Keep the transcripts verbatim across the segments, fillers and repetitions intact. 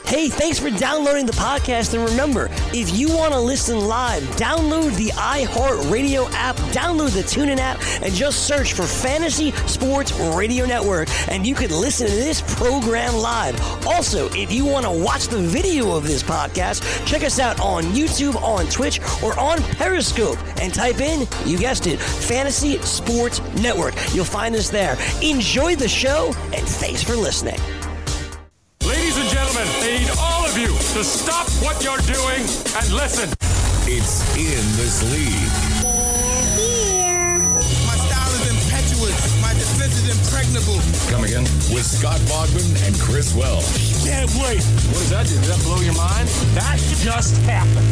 Hey, thanks for downloading the podcast. And remember, if you want to listen live, download the iHeartRadio app, download the TuneIn app, and just search for Fantasy Sports Radio Network, and you can listen to this program live. Also, if you want to watch the video of this podcast, check us out on YouTube, on Twitch, or on Periscope, and type in, you guessed it, Fantasy Sports Network. You'll find us there. Enjoy the show, and thanks for listening. Ladies and gentlemen, I need all of you to stop what you're doing and listen. It's In This League. My style is impetuous. My defense is impregnable. Come again? With Scott Bogman and Chris Welch. Can't wait. What does that do? Did that blow your mind? That just happened.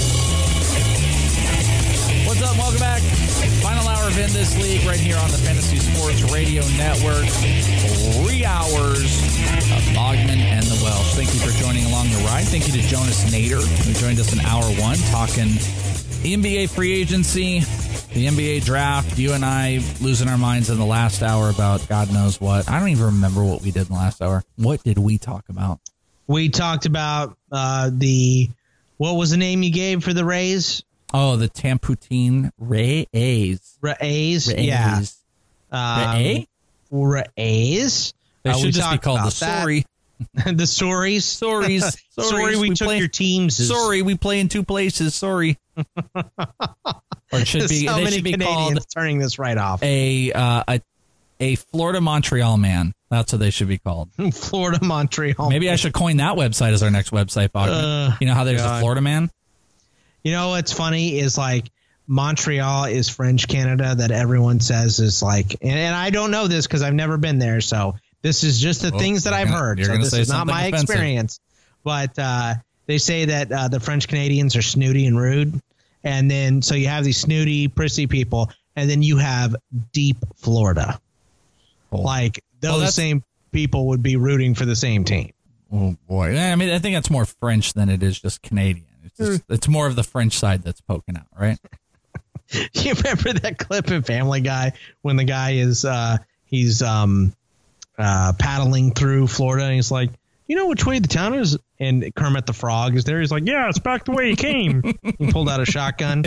What's up? Welcome back. Final hour of In This League right here on the Fantasy Sports Radio Network. Three hours of Bogman and the Welsh. Thank you for joining along the ride. Thank you to Jonas Nader, who joined us in hour one, talking N B A free agency, the N B A draft. You and I losing our minds in the last hour about God knows what. I don't even remember what we did in the last hour. What did we talk about? We talked about uh, the, what was the name you gave for the Rays? Oh, the Tamputine Rays. Rays, Rays. yeah. Um, Ray? Rays. They uh, should just be called the Sorry. The Sorries. Sorries. Sorry, we, we took play, your teams. Sorry, we play in two places. Sorry. Or it should be, so they many should be Canadians called turning this right off. A, uh, a a Florida Montreal man. That's what they should be called. Florida Montreal. Maybe I should coin that website as our next website. Uh, you know how there's God. a Florida man? You know what's funny is like Montreal is French Canada that everyone says is like, and, and I don't know this because I've never been there. So this is just the oh, things that I've gonna, heard. So this is not my offensive. experience. But uh, they say that uh, the French Canadians are snooty and rude. And then so you have these snooty, prissy people. And then you have deep Florida. Oh. Like those well, same people would be rooting for the same team. Oh, boy. I mean, I think that's more French than it is just Canadian. It's, just, it's more of the French side that's poking out, right? You remember that clip in Family Guy when the guy is uh, he's um, uh, paddling through Florida and he's like, you know which way the town is? And Kermit the Frog is there. He's like, yeah, it's back the way he came. He pulled out a shotgun.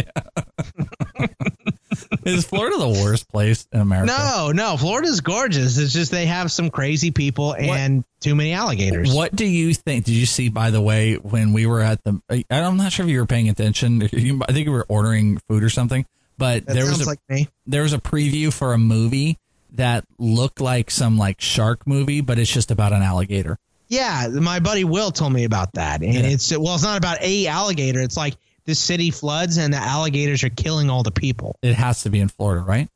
Is Florida the worst place in America? No, no. Florida's gorgeous. It's just they have some crazy people and what, too many alligators. What do you think? Did you see, by the way, when we were at the – I'm not sure if you were paying attention. I think you were ordering food or something. But that there sounds was a, like me. There was a preview for a movie that looked like some like shark movie, but it's just about an alligator. Yeah, my buddy Will told me about that. And yeah. it's – well, it's not about a alligator. It's like – this city floods and the alligators are killing all the people. It has to be in Florida, right?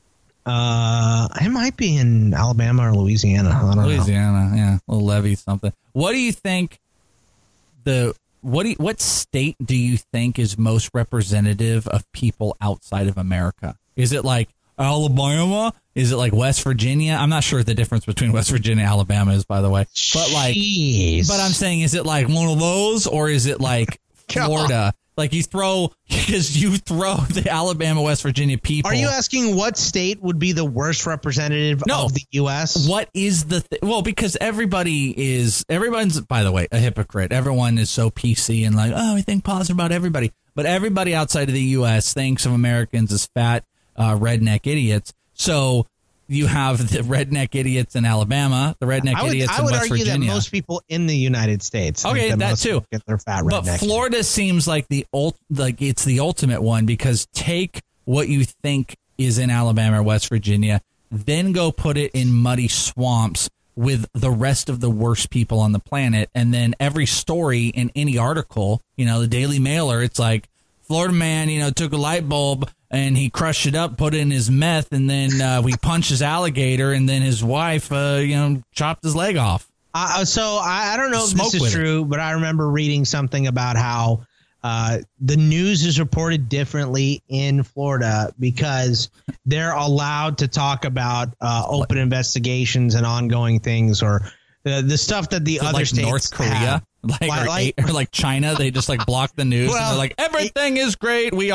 Uh, it might be in Alabama or Louisiana. I don't Louisiana, know. yeah, a little levy something. What do you think? The what? Do you, what state do you think is most representative of people outside of America? Is it like Alabama? Is it like West Virginia? I'm not sure what the difference between West Virginia and Alabama is, by the way. But like, Jeez. but I'm saying, is it like one of those, or is it like Florida? Like you throw, because you throw the Alabama, West Virginia people. Are you asking what state would be the worst representative no. of the U S? What is the, th- well, because everybody is, everyone's, by the way, a hypocrite. Everyone is so P C and like, oh, we think positive about everybody. But everybody outside of the U S thinks of Americans as fat, uh, redneck idiots. So you have the redneck idiots in Alabama, the redneck I would, idiots I would in West argue Virginia. That most people in the United States. Okay, that, that too. Get their fat but Florida seems like the ult, like it's the ultimate one because take what you think is in Alabama or West Virginia, then go put it in muddy swamps with the rest of the worst people on the planet, and then every story in any article, you know, the Daily Mailer, it's like Florida man, you know, took a light bulb and he crushed it up, put it in his meth, and then uh, we punched his alligator, and then his wife, uh, you know, chopped his leg off. Uh, so I, I don't know if Smoke this is true, it. but I remember reading something about how uh, the news is reported differently in Florida because they're allowed to talk about uh, open investigations and ongoing things, or the, the stuff that the other like states North Korea. have. Like, Like- or, or like China, they just like block the news Well, and they're like, everything is great. We are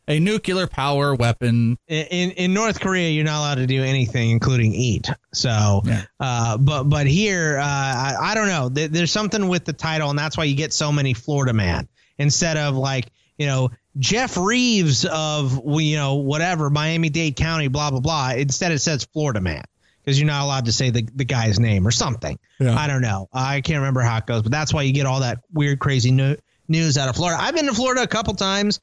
a nuclear power weapon. In in North Korea, you're not allowed to do anything, including eat. So, Yeah. uh, but but here, uh, I, I don't know. There- There's something with the title, and that's why you get so many Florida Man instead of like you know Jeff Reeves of you know whatever Miami-Dade County, blah blah blah. Instead, it says Florida Man because you're not allowed to say the the guy's name or something. Yeah. I don't know. I can't remember how it goes, but that's why you get all that weird, crazy new, news out of Florida. I've been to Florida a couple times.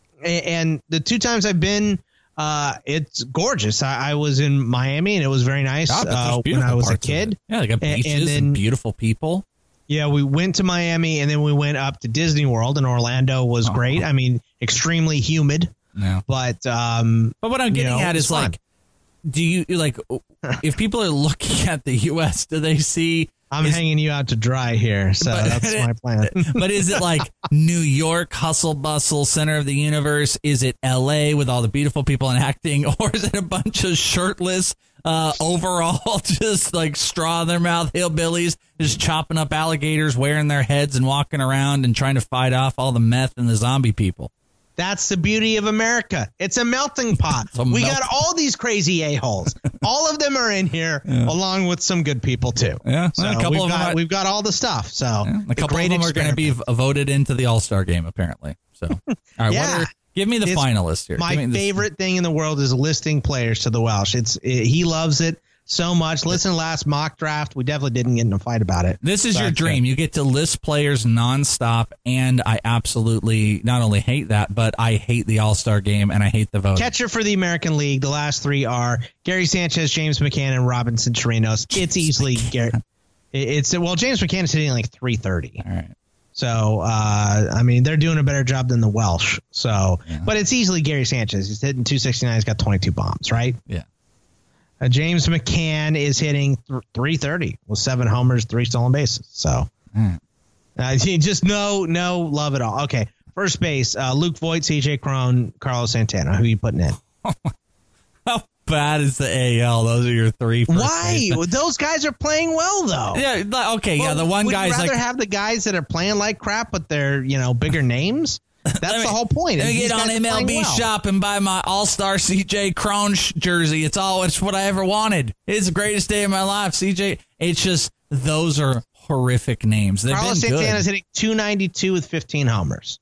And the two times I've been, uh, it's gorgeous. I, I was in Miami, and it was very nice God, but there's uh, when beautiful I was a parts of kid. it. Yeah, they got And- beaches and and, then- beautiful people. Yeah, we went to Miami, and then we went up to Disney World, and Orlando was Oh. great. I mean, extremely humid, Yeah. but um, But what I'm you getting know, at it's is fun. like, do you like if people are looking at the U S, do they see? I'm is- hanging you out to dry here, so But- that's my plan. But is it like New York, hustle bustle, center of the universe? Is it L A with all the beautiful people and acting, or is it a bunch of shirtless, uh, overall, just like straw in their mouth hillbillies, just chopping up alligators, wearing their heads and walking around and trying to fight off all the meth and the zombie people? That's the beauty of America. It's a melting pot. a We melting got all these crazy a-holes. All of them are in here, along with some good people, too. Yeah, So a couple we've, of them got, are- weve got all the stuff. So Yeah, a the couple of great them are going to be experiment. v- voted into the All Star game, apparently. So, all right, Yeah. what are, give me the It's finalists here. My Give me this- favorite thing in the world is listing players to the Welsh. It's it, he loves it so much. Listen to last mock draft. We definitely didn't get in a fight about it. This is So your that's dream. good. You get to list players nonstop, and I absolutely not only hate that, but I hate the All Star game and I hate the vote. Catcher for the American League. The last three are Gary Sanchez, James McCann, and Robinson Chirinos. It's easily Gary. it- It's well, James McCann is hitting like three thirty. All right. So, uh, I mean, they're doing a better job than the Welsh. So, Yeah. but it's easily Gary Sanchez. He's hitting two sixty-nine. He's got twenty-two bombs, right? Yeah. Uh, James McCann is hitting th- three thirty with seven homers, three stolen bases. So, Mm. uh, you just no, no love at all. Okay. First base, uh, Luke Voigt, C J Cron, Carlos Santana. Who are you putting in? How bad is the A L? Those are your three. first Why? basemen. Those guys are playing well, though. Yeah. like, Okay. yeah. Well, The one would guy's you rather like. have the guys that are playing like crap, but they're, you know, bigger names? That's Let me- the whole point. Let me These get on guys are M L B playing well. Shop and buy my All Star C J Cron sh- jersey. It's all. It's what I ever wanted. It's the greatest day of my life. C J. It's just those are horrific names. They've Carlos been good. Santana's hitting two ninety-two with fifteen homers.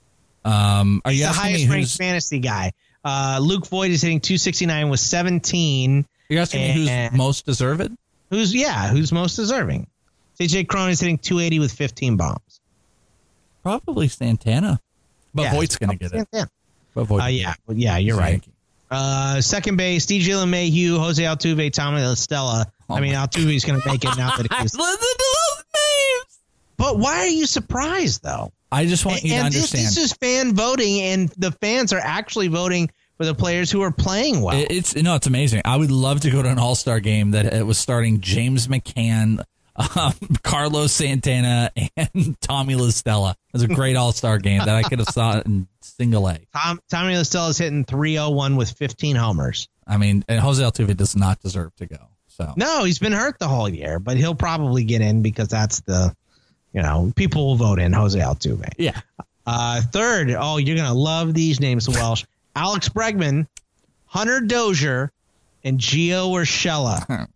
Um, are you He's the asking me highest ranked who's? fantasy guy. Uh, Luke Voigt is hitting two sixty-nine with seventeen. You're asking me who's and- most deserved? Who's yeah? Who's most deserving? C J Cron is hitting two eighty with fifteen bombs. Probably Santana, but Yeah, Voigt's going to get it. Santana. But Voigt Uh, yeah, yeah, you're He's a right. Yankee. Uh, second base, D J LeMahieu, Jose Altuve, Tommy La Stella. Oh I mean, my- Altuve's going to make it now that I he's. listen to those names. But why are you surprised though? I just want you to and this, understand. this is fan voting, and the fans are actually voting for the players who are playing well. It- It's no, it's amazing. I would love to go to an All Star game that it was starting James McCann, um, Carlos Santana, and Tommy La Stella. It was a great All Star game that I could have saw in single A. Tom, Tommy La Stella is hitting three oh one with fifteen homers. I mean, and Jose Altuve does not deserve to go. So No, he's been hurt the whole year, but he'll probably get in because that's the, you know, people will vote in Jose Altuve. yeah, Uh, third, oh, you're going to love these names, Welsh. Alex Bregman, Hunter Dozier, and Gio Urshela.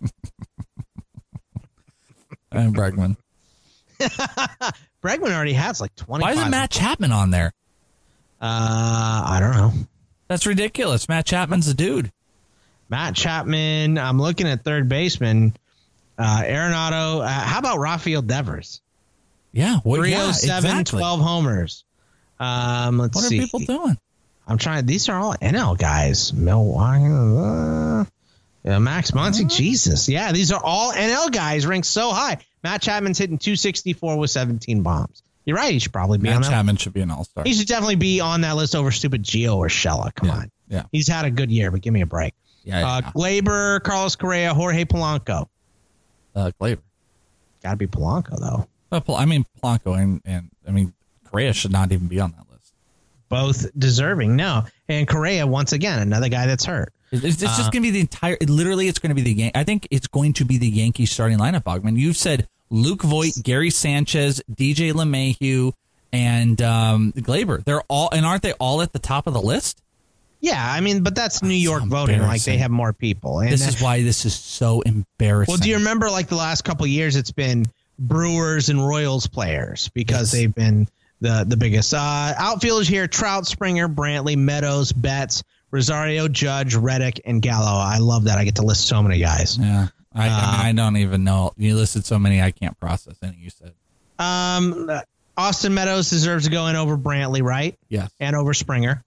and Bregman. Bregman already has like twenty-five. Why isn't Matt Chapman on there? Uh, I don't know. That's ridiculous. Matt Chapman's a dude. Matt Chapman. I'm looking at third baseman. Uh, Arenado. Uh, how about Rafael Devers? Yeah, what, three yeah, oh seven, exactly. twelve homers. Um, let's What are see. people doing? I'm trying. These are all N L guys. Milwaukee. Uh, yeah, Max Muncy. Jesus. Yeah, these are all N L guys ranked so high. Matt Chapman's hitting two sixty-four with seventeen bombs. You're right. He should probably be Matt on that. Chapman should be an All Star. He should definitely be on that list over stupid Gio Urshela. Come Yeah, on. yeah. He's had a good year, but give me a break. Yeah, Uh, yeah. Glaber, Carlos Correa, Jorge Polanco. Uh, Glaber. Got to be Polanco, though. Well, Pol- I mean, Polanco and, and I mean, Correa should not even be on that list. Both deserving. No. And Correa, once again, another guy that's hurt. It's, it's Uh, just going to be the entire. It, literally, it's going to be the. Yan- I think it's going to be the Yankees starting lineup. Bogman, you've said Luke Voigt, Gary Sanchez, D J LeMahieu, and um, Glaber. They're all, and aren't they all at the top of the list? Yeah, I mean, but that's New York voting. Like, they have more people. And this is why this is so embarrassing. Well, do you remember, like, the last couple of years, it's been Brewers and Royals players because yes. they've been the, the biggest. Uh, outfielders here, Trout, Springer, Brantley, Meadows, Betts, Rosario, Judge, Reddick, and Gallo. I love that. I get to list so many guys. Yeah, I, uh, I, mean, I don't even know. You listed so many, I can't process any you said. Um, Austin Meadows deserves to go in over Brantley, right? Yes. And over Springer.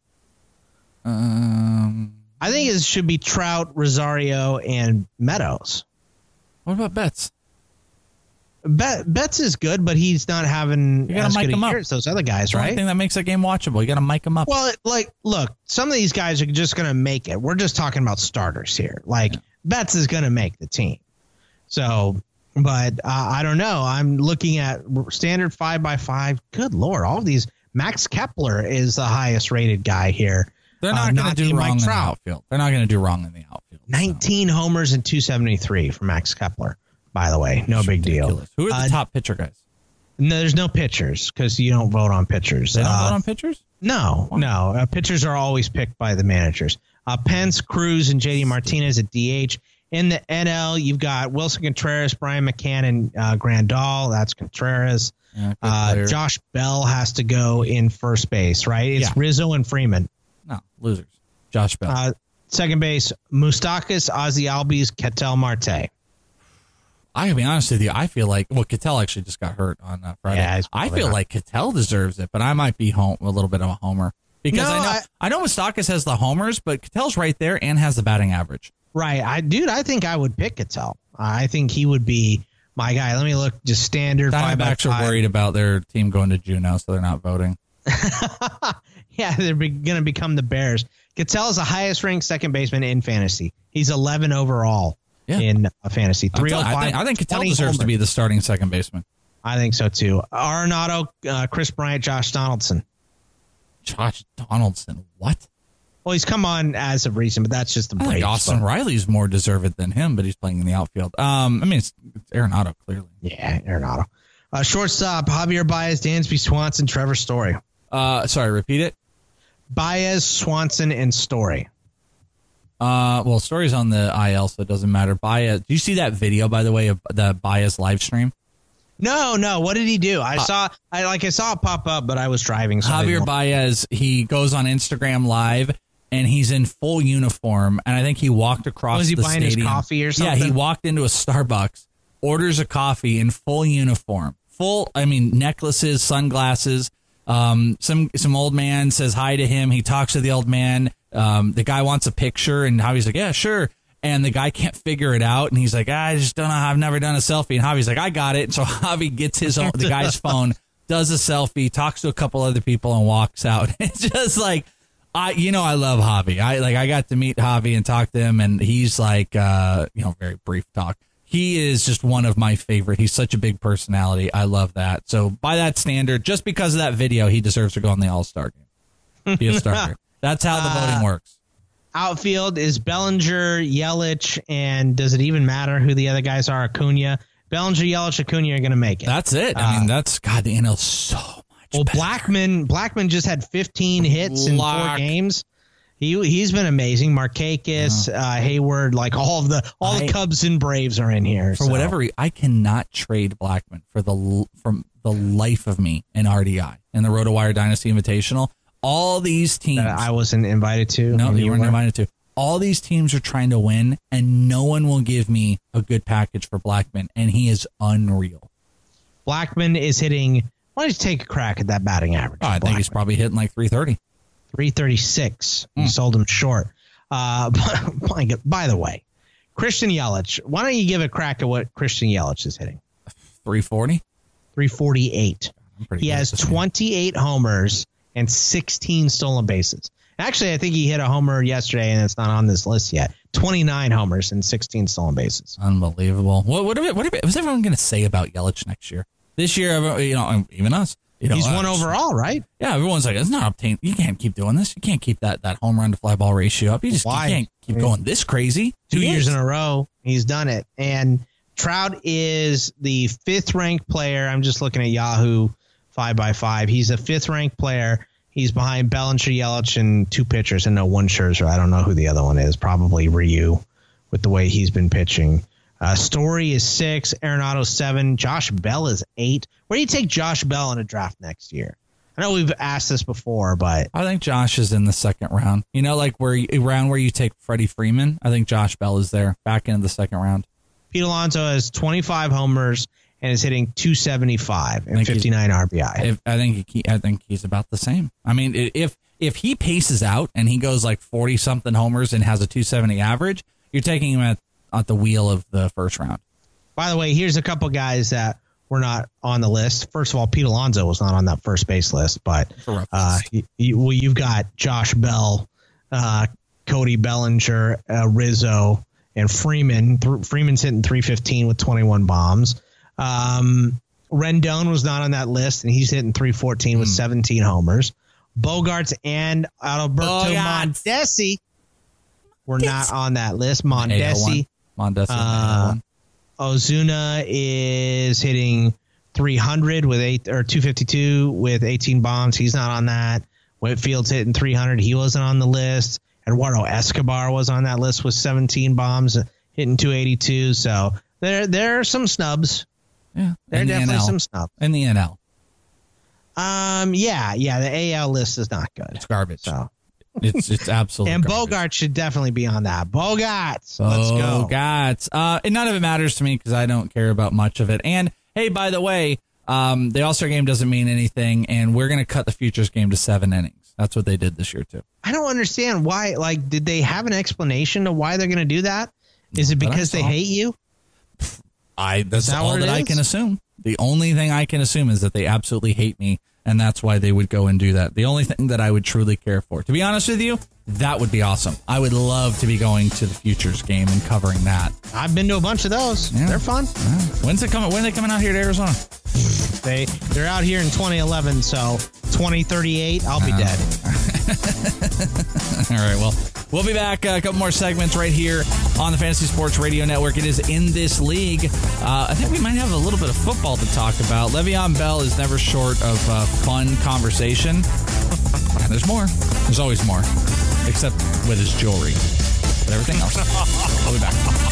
Um, I think it should be Trout, Rosario, and Meadows. What about Betts? Bet, Betts is good, but he's not having you gotta as mic good him a up. year as those other guys, That's the right? only thing that makes that game watchable. You got to mic him up. Well, it, like, look, some of these guys are just going to make it. We're just talking about starters here. Like, yeah. Betts is going to make the team. So, but uh, I don't know. I'm looking at standard five by five. Good Lord, all of these. Max Kepler is the highest rated guy here. They're not uh, going to do wrong in the outfield. They're not going to do wrong in the outfield. nineteen so. homers and two seventy-three for Max Kepler, by the way. No That's big ridiculous. Who deal. are the uh, top pitcher guys? No, there's no pitchers because you don't vote on pitchers. They don't uh, vote on pitchers? No, Why? no. Uh, pitchers are always picked by the managers. Uh, Pence, Cruz, and J D Martinez at D H. In the N L, you've got Wilson Contreras, Brian McCann, and uh, Grandal. That's Contreras. Yeah, uh, Josh Bell has to go in first base, right? It's yeah. Rizzo and Freeman. No, losers. Josh Bell. Uh, second base, Moustakas, Ozzie Albies, Ketel Marte. I can be honest with you. I feel like, well, Ketel actually just got hurt on uh, Friday. Yeah, I feel not. like Ketel deserves it, but I might be home, a little bit of a homer. Because no, I know I, I know Moustakas has the homers, but Ketel's right there and has the batting average. Right. I Dude, I think I would pick Ketel. I think he would be my guy. Let me look, just standard. Diamondbacks are worried about their team going to Juneau, so they're not voting. Yeah, they're going to become the Bears. Ketel is the highest ranked second baseman in fantasy. He's eleven overall yeah. in uh, fantasy. three oh five. I think, I think Ketel deserves homer. to be the starting second baseman. I think so too. Arenado, uh, Chris Bryant, Josh Donaldson. Josh Donaldson, what? Well, he's come on as of recent, but that's just the break. Austin Riley's more deserved than him, but he's playing in the outfield. Um, I mean, it's, it's Arenado, clearly. Yeah, Arenado. Uh, shortstop, Javier Baez, Dansby Swanson, Trevor Story. Uh, sorry, repeat it. Baez, Swanson, and Story. Uh, well, Story's on the I L, so it doesn't matter. Baez, do you see that video, by the way, of the Baez live stream? No, no. What did he do? I uh, saw, I like, I saw it pop up, but I was driving. So Javier Baez, he goes on Instagram Live, and he's in full uniform, and I think he walked across was he the buying stadium. his coffee or something? Yeah, he walked into a Starbucks, orders a coffee in full uniform, full. I mean, necklaces, sunglasses. Um, some some old man says hi to him. He talks to the old man. Um, the guy wants a picture, and Javi's like, yeah, sure. And the guy can't figure it out, and he's like, I just don't know how. I've never done a selfie. And Javi's like, I got it. And so Javi gets his own, the guy's phone, does a selfie, talks to a couple other people, and walks out. It's just like, I, you know, I love Javi. I like, I got to meet Javi and talk to him, and he's like, uh, you know, very brief talk. He is just one of my favorite. He's such a big personality. I love that. So by that standard, just because of that video, he deserves to go on the All-Star game. Be a starter. That's how the voting works. Outfield is Bellinger, Yelich, and does it even matter who the other guys are? Acuna. Bellinger, Yelich, Acuna are going to make it. That's it. I uh, mean, that's, God, the N L's so much Well, better. Blackman, Blackman just had fifteen hits Black. in four games. He he's been amazing. Markakis, yeah. uh, Hayward, like all of the all I, the Cubs and Braves are in here. For so. whatever reason, I cannot trade Blackman for the from the life of me in R D I in the RotoWire Dynasty Invitational. All these teams, that I wasn't invited to. No, you weren't invited to. All these teams are trying to win, and no one will give me a good package for Blackman, and he is unreal. Blackman is hitting. Why don't you take a crack at that batting average? Oh, I think he's probably hitting like three thirty. three thirty-six. Mm. You sold him short. Uh, but, by the way, Christian Yelich, why don't you give a crack at what Christian Yelich is hitting? three forty? three forty-eight. He has twenty-eight homers and sixteen stolen bases. Actually, I think he hit a homer yesterday, and it's not on this list yet. twenty-nine homers and sixteen stolen bases. Unbelievable. What what, what, what was everyone going to say about Yelich next year? This year, you know, even us. You know, He's one uh, overall, right? Yeah, everyone's like, it's not obtained. You can't keep doing this. You can't keep that, that home run to fly ball ratio up. You just Why? You can't keep I mean, going this crazy. Two he years is. in a row, he's done it. And Trout is the fifth ranked player. I'm just looking at Yahoo five by five. He's a fifth-ranked player. He's behind Bellinger, Yelich, and two pitchers, and no one Scherzer. I don't know who the other one is. Probably Ryu with the way he's been pitching. Uh, Story is six. Arenado seven. Josh Bell is eight. Where do you take Josh Bell in a draft next year? I know we've asked this before, but I think Josh is in the second round. You know, like where you, round where you take Freddie Freeman. I think Josh Bell is there, back into the second round. Pete Alonso has twenty-five homers and is hitting two seventy-five and fifty-nine R B I. If, I think he, I think he's about the same. I mean, if if he paces out and he goes like forty something homers and has a two seventy average, you're taking him at at the wheel of the first round. By the way, here's a couple guys that were not on the list. First of all, Pete Alonso was not on that first base list, but uh, you, you, well, you've got Josh Bell, uh, Cody Bellinger, uh, Rizzo, and Freeman. Th- Freeman's hitting three fifteen with twenty-one bombs. Um, Rendon was not on that list, and he's hitting three fourteen mm. with seventeen homers. Bogarts and Alberto Bogarts. Mondesi were not on that list. Mondesi. Mondesi. Uh, Ozuna is hitting three hundred with eight or two fifty-two with eighteen bombs. He's not on that. Whitfield's hitting three hundred. He wasn't on the list. Eduardo Escobar was on that list with seventeen bombs, hitting two eighty-two. So there, there are some snubs. Yeah, there are the definitely N L. some snubs. In the N L. Um, yeah, yeah. The A L list is not good. It's garbage. So it's it's absolutely and garbage. Bogart should definitely be on that. Bogarts, let's go. Bogarts. Uh, and none of it matters to me because I don't care about much of it. And hey, by the way, um, the All-Star game doesn't mean anything, and we're going to cut the Futures game to seven innings. That's what they did this year too. I don't understand why. Like, did they have an explanation to why they're going to do that? Is it because they hate you? I that's that all that I can assume. The only thing I can assume is that they absolutely hate me, and that's why they would go and do that. The only thing that I would truly care for. To be honest with you, that would be awesome. I would love to be going to the Futures game and covering that. I've been to a bunch of those. Yeah. They're fun. Yeah. When's it coming? When are they coming out here to Arizona? They they're out here in twenty eleven, so twenty thirty-eight, I'll be uh, dead. All right, well, we'll be back. Uh, a couple more segments right here on the Fantasy Sports Radio Network. It is In This League. Uh, I think we might have a little bit of football to talk about. Le'Veon Bell is never short of uh, fun conversation. And there's more. There's always more, except with his jewelry. But everything else. I'll be back.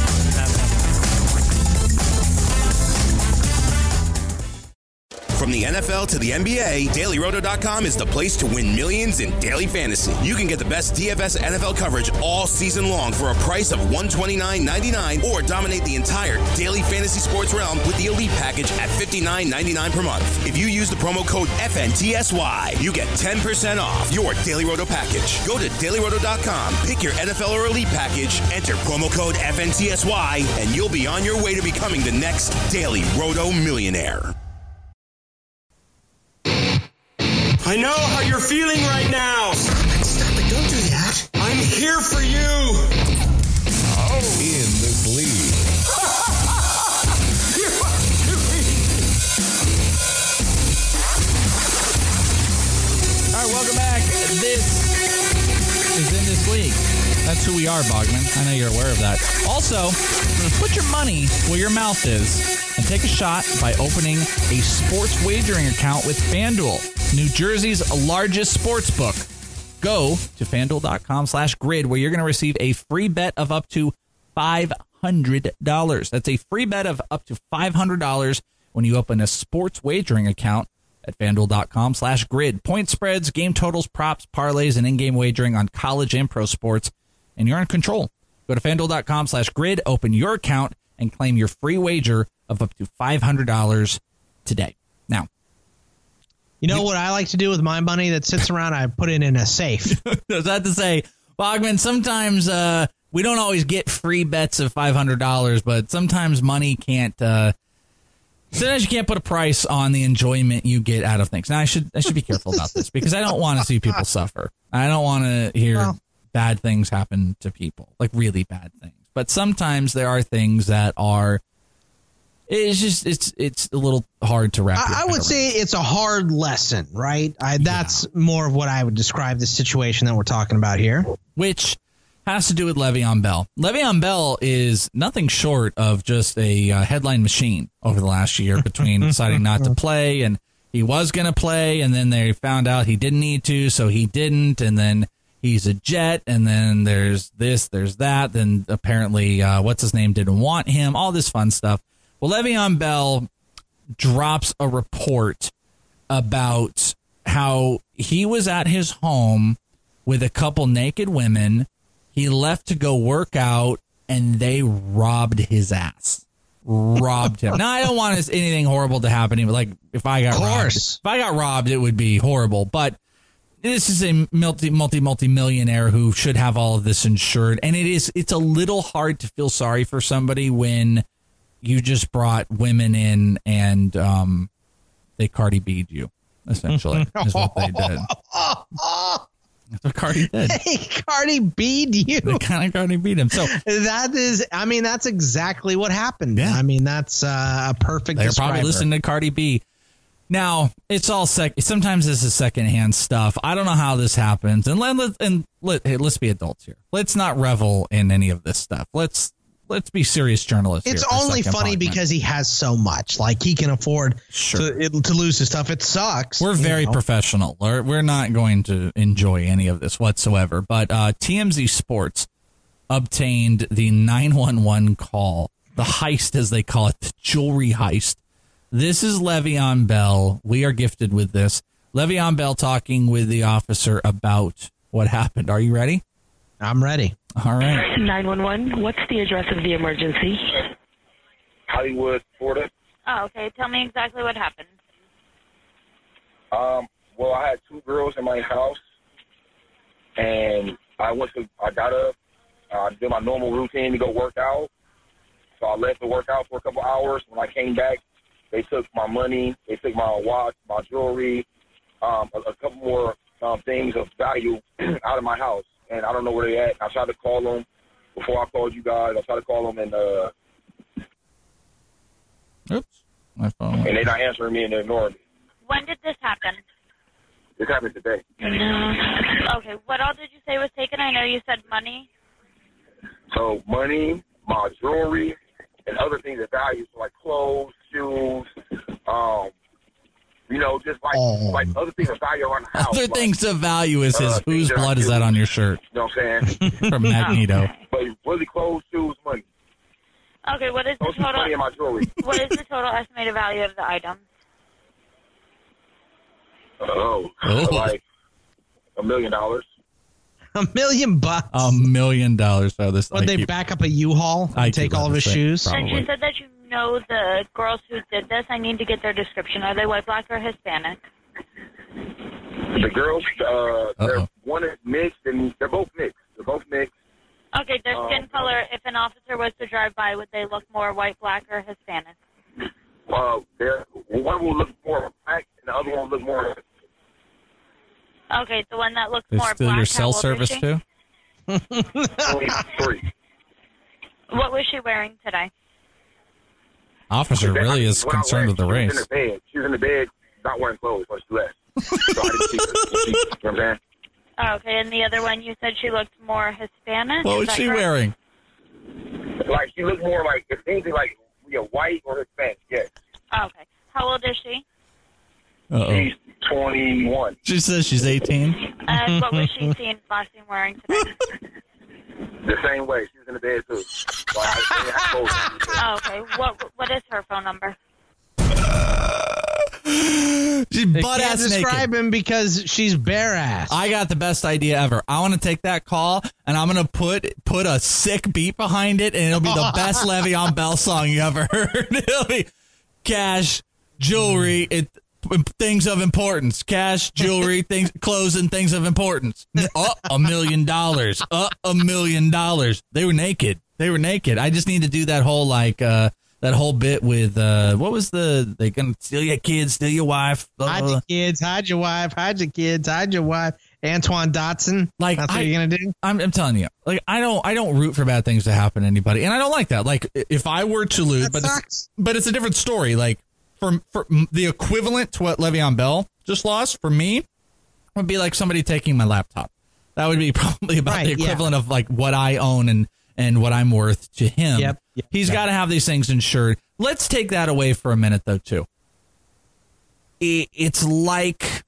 From the N F L to the N B A, Daily Roto dot com is the place to win millions in daily fantasy. You can get the best D F S N F L coverage all season long for a price of one hundred twenty-nine ninety-nine, or dominate the entire daily fantasy sports realm with the Elite package at fifty-nine ninety-nine per month. If you use the promo code F N T S Y, you get ten percent off your Daily Roto package. Go to Daily Roto dot com, pick your N F L or Elite package, enter promo code F N T S Y, and you'll be on your way to becoming the next Daily Roto millionaire. I know how you're feeling right now. Stop it, stop it, don't do that. I'm here for you. Oh. In this league. All right, welcome back. This is In This League. That's who we are, Bogman. I know you're aware of that. Also, put your money where your mouth is and take a shot by opening a sports wagering account with FanDuel, New Jersey's largest sports book. Go to FanDuel.com slash grid where you're going to receive a free bet of up to five hundred dollars. That's a free bet of up to five hundred dollars when you open a sports wagering account at FanDuel.com slash grid. Point spreads, game totals, props, parlays, and in-game wagering on college and pro sports. And you're in control. Go to FanDuel.com slash grid, open your account, and claim your free wager of up to five hundred dollars today. Now, you know you, what I like to do with my money that sits around? I put it in a safe. Is that to say, Bogman, sometimes uh, we don't always get free bets of five hundred dollars, but sometimes money can't. Uh, sometimes you can't put a price on the enjoyment you get out of things. Now, I should I should be careful about this because I don't want to see people suffer. I don't want to hear well, bad things happen to people, like really bad things. But sometimes there are things that are. It's just it's it's a little hard to wrap. I, I would say it's a hard lesson, right? I, that's yeah. more of what I would describe the situation that we're talking about here, which has to do with Le'Veon Bell. Le'Veon Bell is nothing short of just a uh, headline machine over the last year between deciding not to play and he was going to play, and then they found out he didn't need to, so he didn't, and then he's a Jet, and then there's this, there's that, then apparently, uh, what's his name, didn't want him, all this fun stuff. Well, Le'Veon Bell drops a report about how he was at his home with a couple naked women. He left to go work out, and they robbed his ass. Robbed him. Now, I don't want anything horrible to happen. Like, if I got of robbed, course. if I got robbed, it would be horrible. But this is a multi, multi, multi millionaire who should have all of this insured, and it is. It's a little hard to feel sorry for somebody when you just brought women in and um, they Cardi B'd you. Essentially, is what they did. That's what Cardi did. Hey, Cardi B'd you. They kind of Cardi B'd him. So that is, I mean, that's exactly what happened. Yeah. I mean, that's uh, a perfect. They're describer. probably listening to Cardi B. Now, it's all sec. Sometimes this is secondhand stuff. I don't know how this happens. And let, let and let hey, let's be adults here. Let's not revel in any of this stuff. Let's let's be serious journalists. It's here for only Second funny Podcast. because he has so much. Like, he can afford Sure. to, it, to lose his stuff. It sucks. We're you very know. professional. We're, we're not going to enjoy any of this whatsoever. But uh, T M Z Sports obtained the nine one one call, the heist, as they call it, the jewelry heist. This is Le'Veon Bell. We are gifted with this. Le'Veon Bell talking with the officer about what happened. Are you ready? I'm ready. All right. nine one one, what's the address of the emergency? Hollywood, Florida. Oh, okay. Tell me exactly what happened. Um, well, I had two girls in my house, and I went to, I got up, I did my normal routine to go work out. So I left to work out for a couple hours. When I came back, they took my money, they took my watch, my jewelry, um, a, a couple more um, things of value out of my house. And I don't know where they at. I tried to call them before I called you guys. I tried to call them, and uh, Oops. My phone. and they're not answering me, and they're ignoring me. When did this happen? This happened today. No. Okay. What all did you say was taken? I know you said money. So money, my jewelry, and other things of value, so like clothes, shoes, um, you know, just like Oh. like other things of value around the house. Other like, things of value is his uh, whose things that I blood is do. that on your shirt? You know what I'm saying? From Magneto. Okay. But really, clothes, shoes, money. Okay. What is the Those money and total? my jewelry. What is the total estimated value of the items? Oh, Oh. like a million dollars. A million bucks. A million dollars. So this. Would I they keep- back up a U-Haul I and keep take all of his about to say, shoes? probably. Since you said that you know the girls who did this, I need to get their description. Are they white, black, or Hispanic? The girls, uh, they're Uh-oh. one is mixed, and they're both mixed. They're both mixed. Okay. Their skin Um, color. If an officer was to drive by, would they look more white, black, or Hispanic? Uh, they're one will look more black, and the other one will look more. Okay. The one that looks They more steal black. your how cell old is service she? too? twenty-three. What was she wearing today? Officer really is When I concerned with left, the she was race. in the bed. She was in the bed, not wearing clothes when she left. So I didn't see her. She, you know what I'm saying? Oh, okay. And the other one, you said she looked more Hispanic. What Is was that she correct? wearing? Like, she looked more like, if anything, like, yeah, white or Hispanic, yes. Oh, okay. How old is she? Uh-oh. She's twenty-one. She says she's eighteen. And what was she seen last seen wearing today? The same way. She was in the bed, too. So I didn't have clothes on. Oh, okay. What What is her phone number? She's They butt can't ass describe naked. him because she's bare ass. I got the best idea ever. I want to take that call and I'm gonna put put a sick beat behind it, and it'll be the best Le'Veon Bell song you ever heard. It'll be cash, jewelry, it things of importance. Cash, jewelry, things, clothes, and things of importance. Oh, a million dollars. Uh, a million dollars. They were naked. They were naked. I just need to do that whole like uh that whole bit with uh what was the they gonna steal your kids, steal your wife. Blah, Hide blah, your blah. kids, hide your wife, hide your kids, hide your wife. Antoine Dotson. Like, That's what I- you're gonna do? I'm, I'm telling you, like I don't, I don't root for bad things to happen to anybody, and I don't like that. Like if I were to lose, That but sucks. it's, but it's a different story. Like for for m- the equivalent to what Le'Veon Bell just lost for me would be like somebody taking my laptop. That would be probably about Right, the yeah. equivalent of like what I own and and what I'm worth to him. Yep, yep, He's yep. got to have these things insured. Let's take that away for a minute though too. it, it's like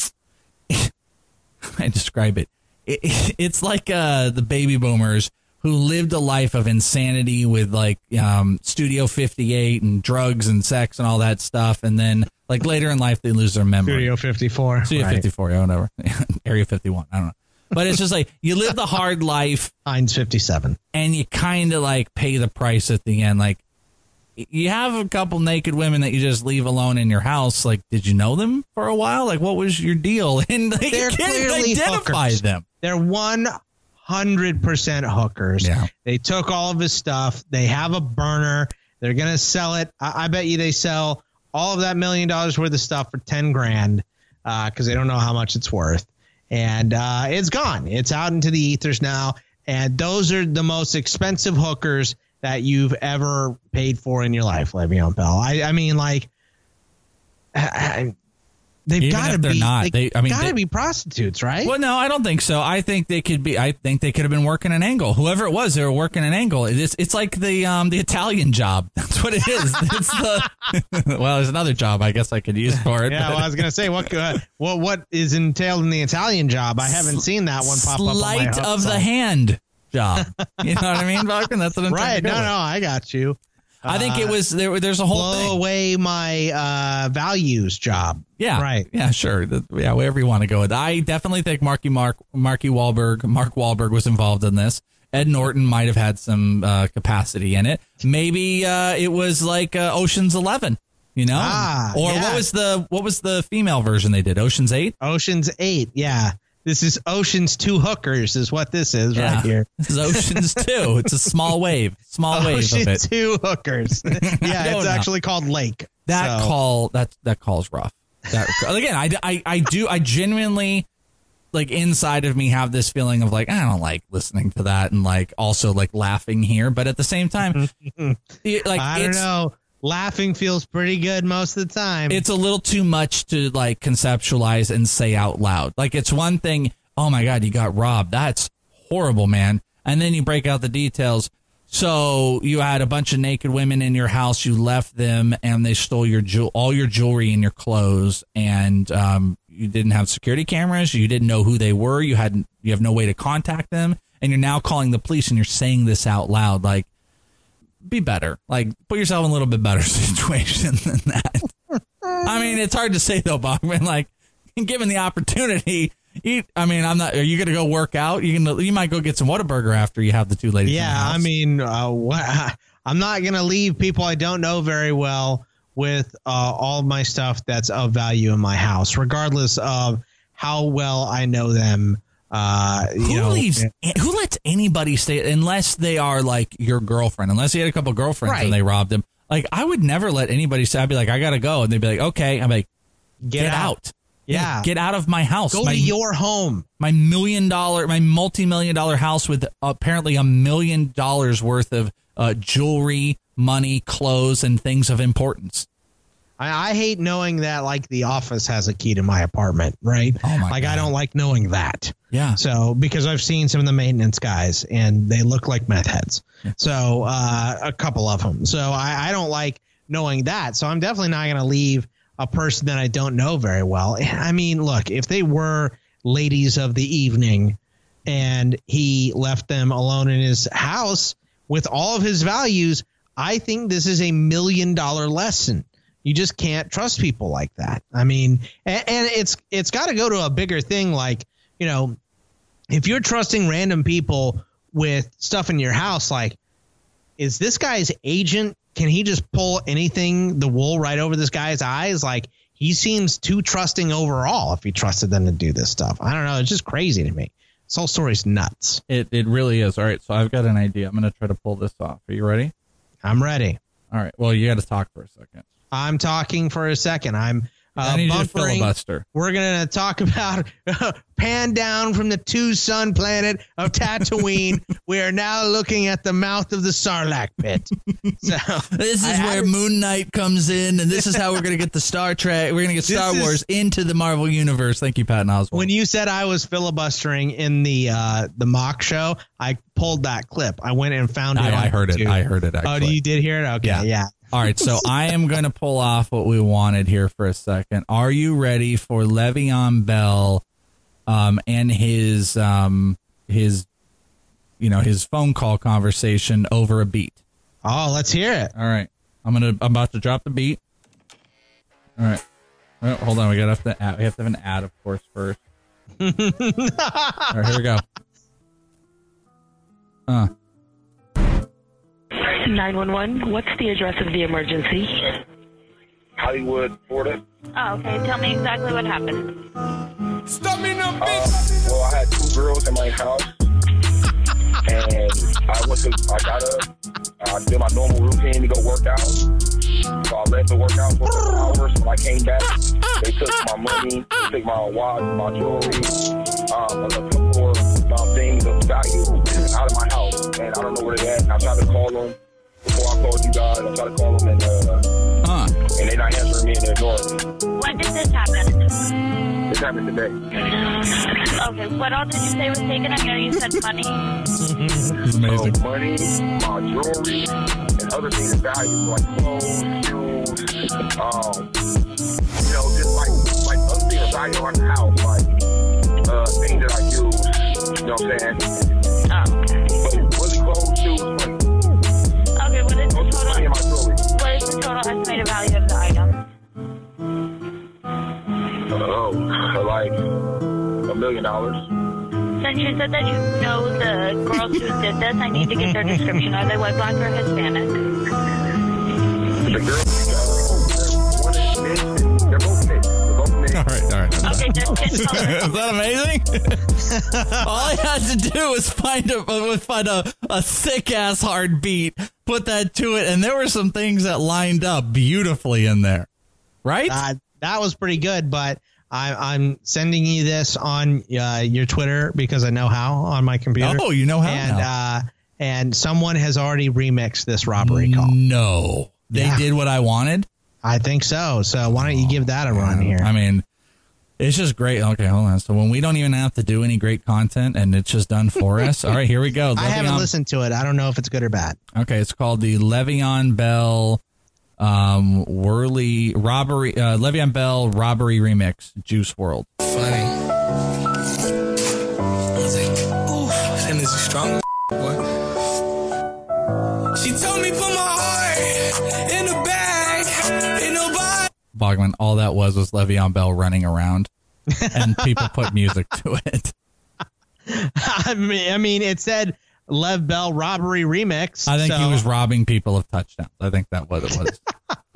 I describe it. it it's like uh, the baby boomers who lived a life of insanity with like um, Studio fifty-eight and drugs and sex and all that stuff, and then like later in life they lose their memory. Studio fifty-four, Studio right. fifty-four, yeah, whatever. Area fifty-one, I don't know. But it's just like you live the hard life. Heinz fifty-seven, and you kind of like pay the price at the end. Like you have a couple naked women that you just leave alone in your house. Like, did you know them for a while? Like, what was your deal? And like, they're you can't clearly identify hookers. them. They're one hundred percent hookers. Yeah. They took all of his stuff. They have a burner. They're going to sell it. I, I bet you they sell all of that million dollars worth of stuff for ten grand because uh, they don't know how much it's worth. And uh, it's gone. It's out into the ethers now. And those are the most expensive hookers that you've ever paid for in your life, Le'Veon Bell. I, I mean, like, I, I, they've got to be. Not, they, they, I mean, got to they, be prostitutes, right? Well, no, I don't think so. I think they could be. I think they could have been working an angle. Whoever it was, they were working an angle. It's it's like the um the Italian job. That's what it is. It's the well, there's another job I guess I could use for it. Yeah, well, I was gonna say what uh, what what is entailed in the Italian job? I haven't seen that one pop up. Sleight on my of song. the hand job. You know what I mean, Falcon? That's what I'm right. trying to No, go no, I got you. I think it was there. There's a whole blow thing. away my uh, values job. Yeah, right. Yeah, sure. The, yeah, wherever you want to go with. I definitely think Marky Mark, Marky Wahlberg, Mark Wahlberg was involved in this. Ed Norton might have had some uh, capacity in it. Maybe uh, it was like uh, Ocean's Eleven. You know, ah, or yeah. what was the what was the female version they did? Ocean's Eight. Ocean's Eight. Yeah. This is Ocean's Two Hookers is what this is yeah. right here. This is Ocean's Two. It's a small wave. Small wave Ocean of it. Two Hookers. Yeah, it's know. actually called Lake. That so. call that that call's rough. That, again, I, I, I do I genuinely like inside of me have this feeling of like I don't like listening to that and like also like laughing here, but at the same time, it, like I don't it's, know. Laughing feels pretty good most of the time. It's a little too much to like conceptualize and say out loud. Like it's one thing, oh my God, you got robbed. That's horrible, man. And then you break out the details. So you had a bunch of naked women in your house. You left them and they stole your jewel, all your jewelry and your clothes. And um, you didn't have security cameras. You didn't know who they were. You had you have no way to contact them. And you're now calling the police and you're saying this out loud. Like, be better. Like, put yourself in a little bit better situation than that. I mean, it's hard to say though, Bachman. Like, given the opportunity, you, I mean, I'm not. Are you going to go work out? You can. You might go get some Whataburger after you have the two ladies. Yeah, in the house. I mean, uh, what, I'm not going to leave people I don't know very well with uh, all of my stuff that's of value in my house, regardless of how well I know them. Uh, you who know, leaves? Who lets anybody stay unless they are like your girlfriend? Unless you had a couple girlfriends Right. and they robbed him. Like I would never let anybody stay. I'd be like, I gotta go, and they'd be like, okay. I'm like, get, Get out. out. Yeah. get out of my house. Go my, to your home. My million dollar, my multi-million dollar house with apparently a million dollars worth of uh, jewelry, money, clothes, and things of importance. I, I hate knowing that, like, the office has a key to my apartment, right? Oh my like, God. I don't like knowing that. Yeah. So, because I've seen some of the maintenance guys, and they look like meth heads. Yeah. So, uh, a couple of them. So, I, I don't like knowing that. So, I'm definitely not going to leave a person that I don't know very well. I mean, look, if they were ladies of the evening and he left them alone in his house with all of his values, I think this is a million dollar lesson. You just can't trust people like that. I mean, and, and it's it's got to go to a bigger thing. Like, you know, if you're trusting random people with stuff in your house, like, is this guy's agent? Can he just pull anything, the wool right over this guy's eyes? Like, he seems too trusting overall if he trusted them to do this stuff. I don't know. It's just crazy to me. This whole story's nuts. It it really is. All right, so I've got an idea. I'm going to try to pull this off. Are you ready? I'm ready. All right. Well, you got to talk for a second. I'm talking for a second. I'm uh, I need you to bumpering. filibuster. We're going to talk about uh, pan down from the two sun planet of Tatooine. We are now looking at the mouth of the Sarlacc pit. So This is I where haven't- Moon Knight comes in, and this is how we're going to get the Star Trek. We're going to get Star This is- Wars into the Marvel Universe. Thank you, Patton Oswalt. When you said I was filibustering in the uh, the mock show, I pulled that clip. I went and found it. I, on I heard it. YouTube. I heard it. Actually. Oh, you did hear it? Okay, Yeah. yeah. All right, so I am going to pull off what we wanted here for a second. Are you ready for Le'Veon Bell um, and his um, his you know his phone call conversation over a beat? Oh, let's hear it. All right, I'm gonna I'm about to drop the beat. All right, oh, hold on, we got to have to add, we have to have an ad, of course, first. All right, here we go. Uh. nine one one, what's the address of the emergency? Hollywood, Florida. Oh, okay. Tell me exactly what happened. Stop me no Uh, well, I had two girls in my house, and I went to, I got up, I did my normal routine to go work out. So I left to work out for a couple hours. When I came back, they took my money, they took my watch, my jewelry, um, a couple more um, things of value out of my house, and I don't know where they're at. And I tried to call them before I called you guys. I tried to call them, and uh, huh. and they're not answering me, and they're ignoring me. When did this happen? This happened today. Okay, what all did you say was taken? I know you said money. This is amazing. So money, my jewelry, and other things of value, like clothes, shoes, um, you know, just like like other things of value around the house, like uh, things that I use. You know what I'm saying? Oh, okay. But really clothes, shoes, money. Okay, what is the total? Money and my jewelry. What is the total estimated value of the items? Oh, like a million dollars. Since you said that you know the girls who did this, I need to get their description. Are they white, black, or Hispanic? The girls, uh, one is mixed. They're both mixed. They're both mixed. All right, all right. Okay, there's skin color. Is that amazing? All I had to do was find a was find a, a sick ass hard beat, put that to it, and there were some things that lined up beautifully in there, right? Uh, that was pretty good, but I, I'm sending you this on uh, your Twitter because I know how on my computer. Oh, you know how and now. uh, and someone has already remixed this robbery call. No, they Yeah. did what I wanted. I think so. So why don't you give that a run here? I mean, it's just great. Okay, hold on. So when we don't even have to do any great content and it's just done for us. All right, here we go. I haven't Le'Veon- listened to it. I don't know if it's good or bad. Okay, it's called the Le'Veon Bell um Whirly robbery uh Le'Veon Bell robbery remix, Juice world. Funny. I was like, ooh, that is a strong boy. She told me put my heart in the bag. Ain't nobody. Bogman, all that was was Le'Veon Bell running around and people put music to it. I mean, I mean, it said Lev Bell robbery remix. I think so. he was robbing people of touchdowns. I think that was it was.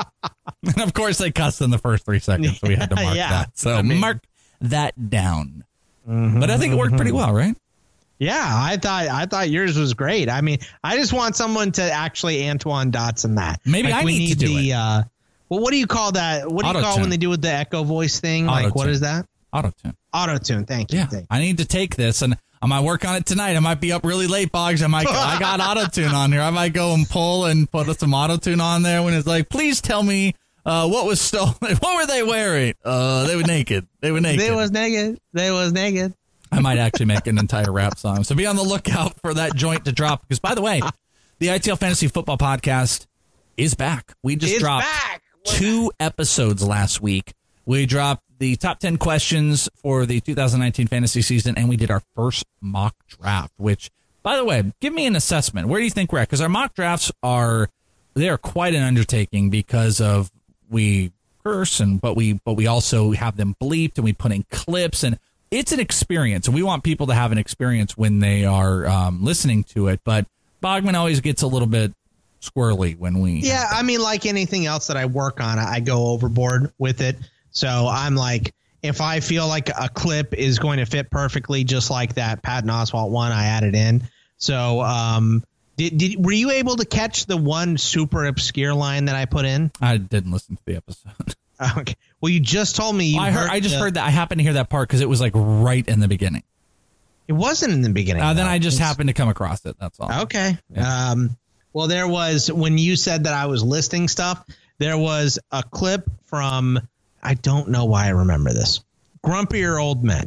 And of course they cussed in the first three seconds, so we had to mark Yeah. that. So I mean- mark that down. But I think it worked pretty well, right? Yeah, I thought I thought yours was great. I mean, I just want someone to actually Antoine Dotson that. Maybe like I we need to do the, it. Uh, well, what do you call that? What do you call Auto-tune. when they do with the echo voice thing? Like, what Auto-tune. is that? Auto-tune. Auto tune. Thank you. Yeah, Thank you. I need to take this and I might work on it tonight. I might be up really late, Boggs. I might. I got auto tune on here. I might go and pull and put some auto tune on there when it's like, please tell me uh, what was stolen. What were they wearing? Uh, they were naked. They were naked. They was naked. They was naked. I might actually make an entire rap song. So be on the lookout for that joint to drop. Because by the way, the I T L Fantasy Football Podcast is back. We just It's dropped back. two episodes last week. We dropped the top ten questions for the two thousand nineteen fantasy season, and we did our first mock draft, which, by the way, give me an assessment. Where do you think we're at? Because our mock drafts are, they are quite an undertaking because of we curse, and but we but we also have them bleeped, and we put in clips, and it's an experience, and we want people to have an experience when they are um, listening to it. But Bogman always gets a little bit squirrely when we. Yeah, I mean, like anything else that I work on, I go overboard with it. So I'm like, if I feel like a clip is going to fit perfectly, just like that Patton Oswalt one, I added in. So um, did, did were you able to catch the one super obscure line that I put in? I didn't listen to the episode. Okay. Well, you just told me. You I heard. heard I just the, heard that. I happened to hear that part because it was like right in the beginning. It wasn't in the beginning. Uh, then though. I just It's- happened to come across it. That's all. Okay. Yeah. Um, well, there was, when you said that I was listing stuff, there was a clip from, I don't know why I remember this, Grumpier Old Men,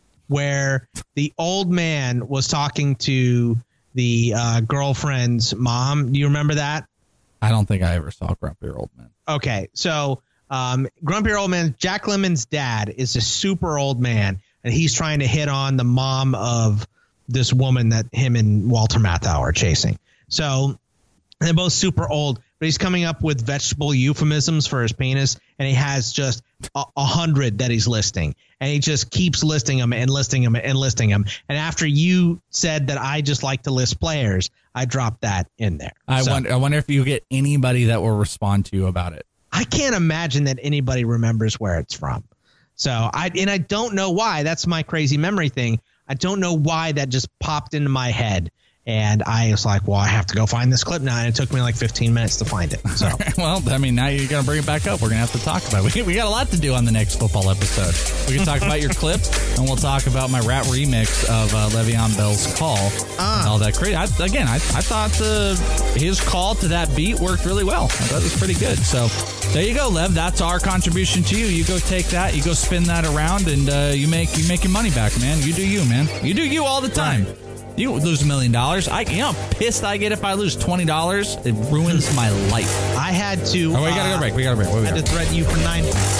where the old man was talking to the uh, girlfriend's mom. Do you remember that? I don't think I ever saw Grumpier Old Men. Okay, so um, Grumpier Old Man, Jack Lemmon's dad is a super old man, and he's trying to hit on the mom of this woman that him and Walter Matthau are chasing. So they're both super old, but he's coming up with vegetable euphemisms for his penis, and he has just a, a hundred that he's listing, and he just keeps listing them and listing them and listing them. And after you said that I just like to list players, I dropped that in there. I so, wonder. I wonder if you get anybody that will respond to you about it. I can't imagine that anybody remembers where it's from. So I and I don't know why. That's my crazy memory thing. I don't know why that just popped into my head. And I was like, well, I have to go find this clip now. And it took me like fifteen minutes to find it. So, well, I mean, now you're going to bring it back up. We're going to have to talk about it. We, we got a lot to do on the next football episode. We can talk about your clip, and we'll talk about my rap remix of uh, Le'Veon Bell's call. Uh, and all that crazy. I, again, I, I thought the his call to that beat worked really well. I thought it was pretty good. So there you go, Lev. That's our contribution to you. You go take that, you go spin that around, and uh, you make you make your money back, man. You do you, man. You do you all the time. Right. You lose a million dollars. I, you know how pissed I get if I lose twenty dollars? It ruins my life. I had to. Oh, we gotta go break. We gotta break. I had to threaten you for nine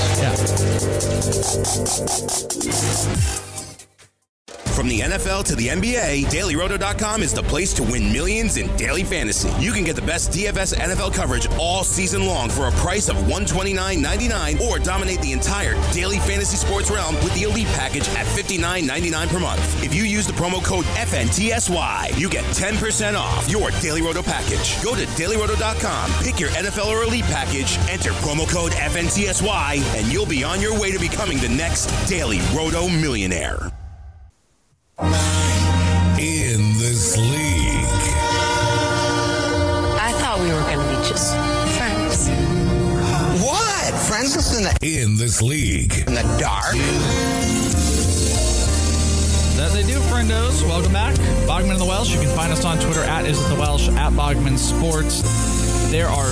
bucks. Yeah. From the N F L to the N B A, Daily Roto dot com is the place to win millions in daily fantasy. You can get the best D F S N F L coverage all season long for a price of one hundred twenty-nine ninety-nine, or dominate the entire daily fantasy sports realm with the Elite package at fifty-nine ninety-nine per month. If you use the promo code F N T S Y, you get ten percent off your Daily Roto package. Go to Daily Roto dot com, pick your N F L or Elite package, enter promo code F N T S Y, and you'll be on your way to becoming the next Daily Roto millionaire. In this league. I thought we were going to be just friends. What? Friends in the in this league. In the dark. That they do, friendos. Welcome back. Bogman and the Welsh. You can find us on Twitter at Is It The Welsh, at Bogman Sports. There are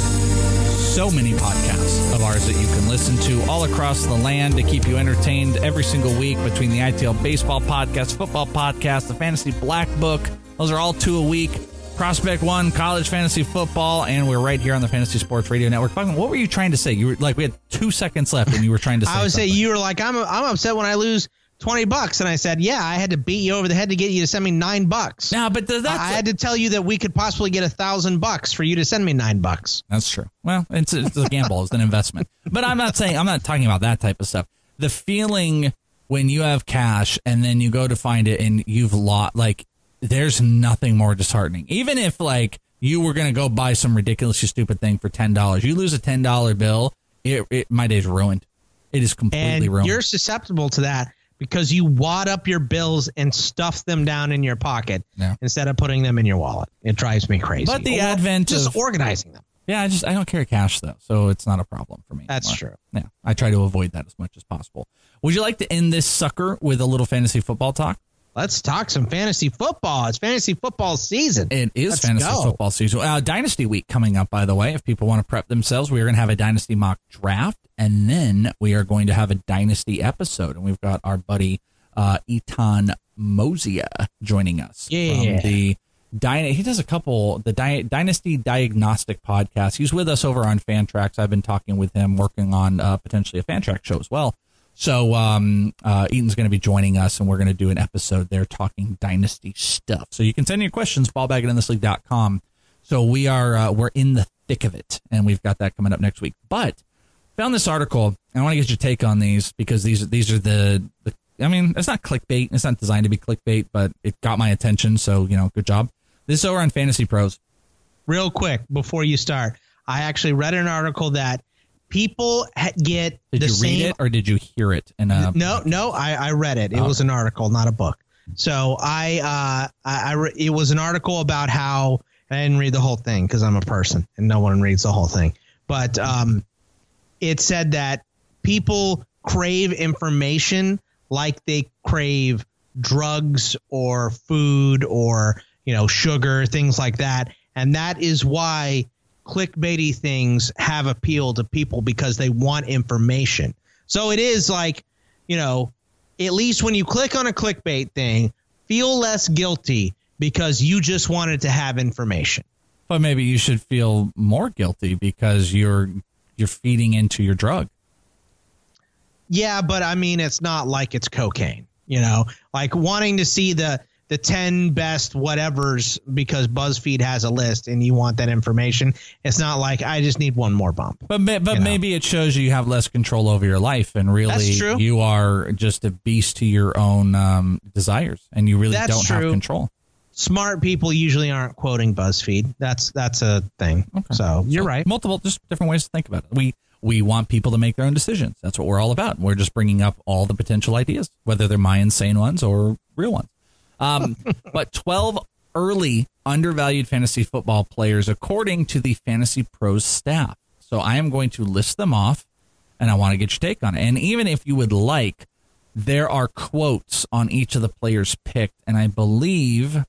so many podcasts of ours that you can listen to all across the land to keep you entertained every single week, between the I T L Baseball Podcast, Football Podcast, the Fantasy Black Book. Those are all two a week. Prospect One, College Fantasy Football, and we're right here on the Fantasy Sports Radio Network. Bogman, what were you trying to say? You were like, we had two seconds left, and you were trying to say I would something. say you were like, I'm I'm upset when I lose twenty bucks. And I said, yeah, I had to beat you over the head to get you to send me nine bucks. Now, but that's I had to tell you that we could possibly get a thousand bucks for you to send me nine bucks. That's true. Well, it's, it's a gamble. It's an investment. But I'm not saying, I'm not talking about that type of stuff. The feeling when you have cash and then you go to find it and you've lost, like, there's nothing more disheartening. Even if, like, you were going to go buy some ridiculously stupid thing for ten dollars. You lose a ten dollar bill, it, it my day's ruined. It is completely and ruined. You're susceptible to that because you wad up your bills and stuff them down in your pocket yeah. instead of putting them in your wallet. It drives me crazy. But the or advent just of organizing them. Yeah, I just I don't carry cash though, so it's not a problem for me. That's anymore. true. Yeah, I try to avoid that as much as possible. Would you like to end this sucker with a little fantasy football talk? Let's talk some fantasy football. It's fantasy football season. It is Let's fantasy go. football season. Uh, Dynasty week coming up, by the way. If people want to prep themselves, we are going to have a Dynasty mock draft, and then we are going to have a Dynasty episode. And we've got our buddy uh, Etan Mozia joining us. Yeah. From the Dyna- he does a couple, the Dy- Dynasty Diagnostic podcast. He's with us over on Fantrax. I've been talking with him, working on uh, potentially a Fantrax show as well. So um, uh, Eaton's going to be joining us, and we're going to do an episode there talking Dynasty stuff. So you can send your questions, ballbag at in this league dot com. So we are uh, we're in the thick of it, and we've got that coming up next week. But found this article, and I want to get your take on these because these these are the, the I mean, it's not clickbait. It's not designed to be clickbait, but it got my attention. So, you know, good job. This is over on Fantasy Pros. Real quick, before you start, I actually read an article that people get did the you same. Read it or did you hear it? In a, no, no, I, I read it. It oh. was an article, not a book. So I, uh, I, I re- it was an article about how I didn't read the whole thing because I'm a person and no one reads the whole thing. But um, it said that people crave information like they crave drugs or food or, you know, sugar, things like that. And that is why clickbaity things have appeal to people, because they want information. So it is like, you know, at least when you click on a clickbait thing, feel less guilty because you just wanted to have information. But maybe you should feel more guilty because you're you're feeding into your drug. Yeah, but I mean, it's not like it's cocaine, you know, like wanting to see the the ten best whatevers because BuzzFeed has a list and you want that information. It's not like I just need one more bump. But but you know? maybe it shows you have less control over your life and really you are just a beast to your own um, desires and you really That's don't true. have control. Smart people usually aren't quoting BuzzFeed. That's that's a thing. Okay. So you're so right. Multiple, just different ways to think about it. We we want people to make their own decisions. That's what we're all about. We're just bringing up all the potential ideas, whether they're my insane ones or real ones. Um, but twelve early undervalued fantasy football players, according to the Fantasy Pros staff. So I am going to list them off, and I want to get your take on it. And even if you would like, there are quotes on each of the players picked, and I believe.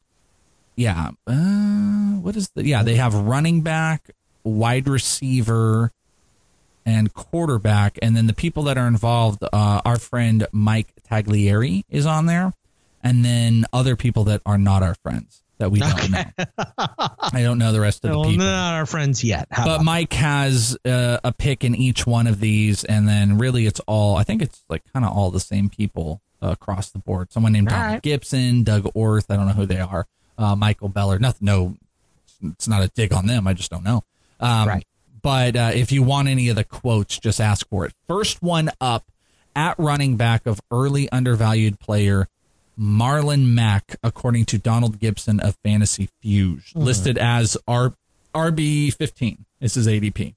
Yeah. Uh, what is the? Yeah, they have running back, wide receiver, and quarterback. And then the people that are involved, uh, our friend Mike Taglieri is on there. And then other people that are not our friends that we don't okay. know. I don't know the rest of well, the people. Not our friends yet. How but about? Mike has uh, a pick in each one of these. And then really it's all, I think it's like kind of all the same people uh, across the board. Someone named Donald right. Gibson, Doug Orth. I don't know who they are. Uh, Michael Beller, nothing, no, it's not a dig on them. I just don't know. Um, right. But uh, if you want any of the quotes, just ask for it. First one up at running back of early undervalued player, Marlon Mack, according to Donald Gibson of Fantasy Fuse, mm. listed as R- R B fifteen. This is A D P.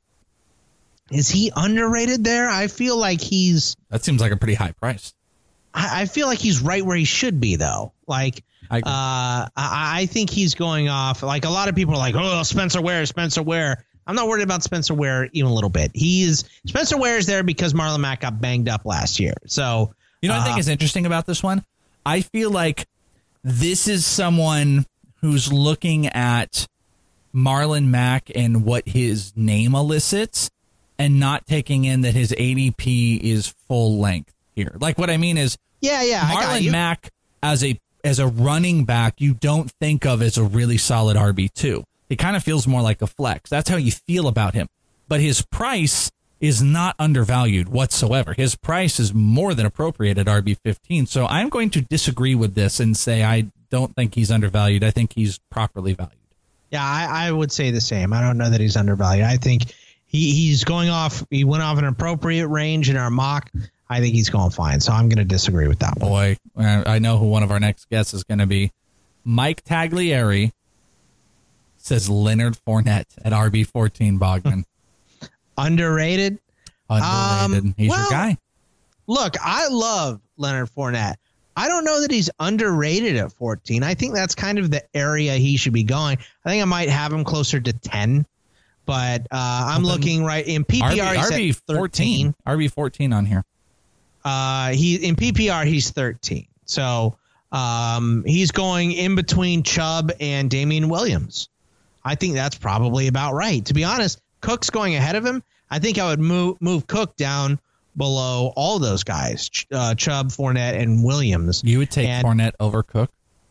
Is he underrated there? I feel like he's. That seems like a pretty high price. I, I feel like he's right where he should be, though. Like, I, uh, I, I think he's going off. Like a lot of people are like, "Oh, Spencer Ware, Spencer Ware." I'm not worried about Spencer Ware even a little bit. He is Spencer Ware is there because Marlon Mack got banged up last year. So you know, what uh, I think is interesting about this one. I feel like this is someone who's looking at Marlon Mack and what his name elicits, and not taking in that his A D P is full length here. Like what I mean is, yeah, yeah, Marlon Mack as a as a running back, you don't think of as a really solid R B two. He kind of feels more like a flex. That's how you feel about him. But his price is not undervalued whatsoever. His price is more than appropriate at R B fifteen. So I'm going to disagree with this and say I don't think he's undervalued. I think he's properly valued. Yeah, I, I would say the same. I don't know that he's undervalued. I think he, he's going off. He went off an appropriate range in our mock. I think he's going fine. So I'm going to disagree with that one. Boy, I know who one of our next guests is going to be. Mike Taglieri says Leonard Fournette at R B fourteen, Bogman. Underrated? Underrated. Um, he's well, your guy. Look, I love Leonard Fournette. I don't know that he's underrated at fourteen. I think that's kind of the area he should be going. I think I might have him closer to ten, but uh, I'm well, looking right in P P R. R B fourteen. R B fourteen on here. Uh, he in P P R he's thirteen. So um, he's going in between Chubb and Damian Williams. I think that's probably about right. To be honest, Cook's going ahead of him. I think I would move move Cook down below all those guys, uh, Chubb, Fournette, and Williams. You would take and Fournette over Cook?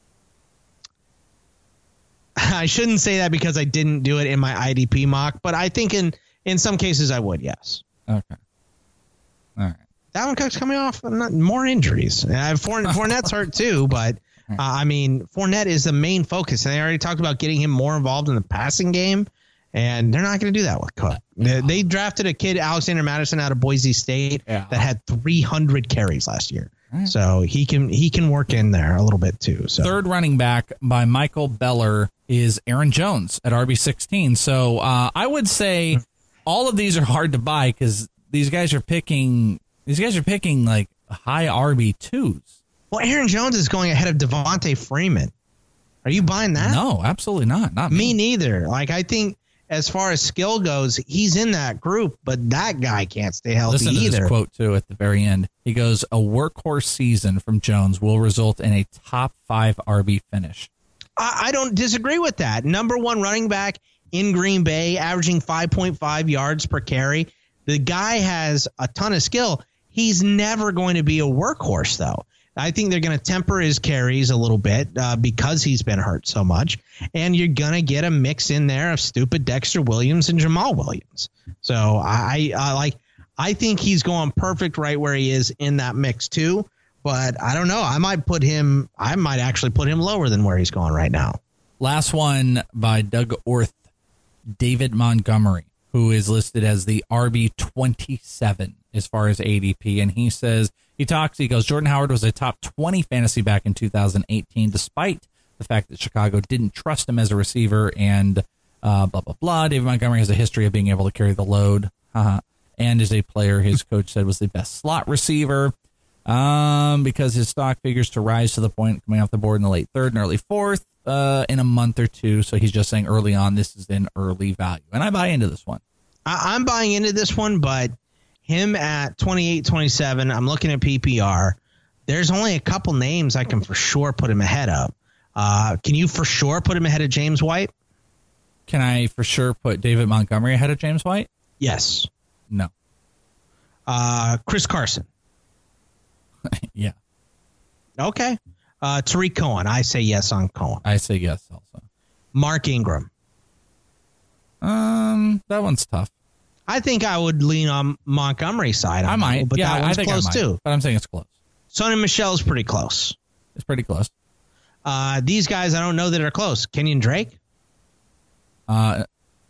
I shouldn't say that because I didn't do it in my I D P mock, but I think in, in some cases I would, yes. Okay. All right. Dalvin Cook's coming off not, more injuries. Uh, Fournette's hurt too, but uh, I mean, Fournette is the main focus, and they already talked about getting him more involved in the passing game. And they're not going to do that with Cook. They, they drafted a kid, Alexander Madison, out of Boise State yeah. that had three hundred carries last year. Right. So he can he can work in there a little bit too. So third running back by Michael Beller is Aaron Jones at R B sixteen. So uh, I would say all of these are hard to buy because these guys are picking these guys are picking like high R B twos. Well, Aaron Jones is going ahead of Devontae Freeman. Are you buying that? No, absolutely not. Not me. Me neither. Like I think. As far as skill goes, he's in that group, but that guy can't stay healthy Listen to either. This quote, too, at the very end. He goes, a workhorse season from Jones will result in a top five R B finish. I, I don't disagree with that. Number one running back in Green Bay, averaging five point five yards per carry. The guy has a ton of skill. He's never going to be a workhorse, though. I think they're going to temper his carries a little bit uh, because he's been hurt so much. And you're going to get a mix in there of stupid Dexter Williams and Jamal Williams. So I, I like I think he's going perfect right where he is in that mix, too. But I don't know. I might put him I might actually put him lower than where he's going right now. Last one by Doug Orth, David Montgomery, who is listed as the R B twenty-seven as far as A D P. And he says, he talks, he goes, Jordan Howard was a top twenty fantasy back in two thousand eighteen, despite the fact that Chicago didn't trust him as a receiver and uh, blah, blah, blah. David Montgomery has a history of being able to carry the load uh, and is a player his coach said was the best slot receiver um, because his stock figures to rise to the point coming off the board in the late third and early fourth uh, in a month or two. So he's just saying early on, this is an early value. And I buy into this one. I- I'm buying into this one, but him at twenty-eight, twenty-seven, I'm looking at P P R. There's only a couple names I can for sure put him ahead of. Uh, can you for sure put him ahead of James White? Can I for sure put David Montgomery ahead of James White? Yes. No. Uh, Chris Carson. Yeah. Okay. Uh, Tariq Cohen. I say yes on Cohen. I say yes also. Mark Ingram. Um, that one's tough. I think I would lean on Montgomery's side. I might, but yeah, that one's I think close I might, too. But I'm saying it's close. Sonny Michel's pretty close. It's pretty close. Uh, these guys, I don't know that are close. Kenyon Drake. Uh,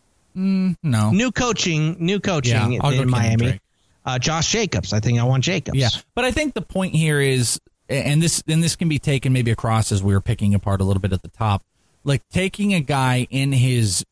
mm, no. New coaching, new coaching yeah, in Miami. Uh, Josh Jacobs. I think I want Jacobs. Yeah, but I think the point here is, and this and this can be taken maybe across as we were picking apart a little bit at the top, like taking a guy in his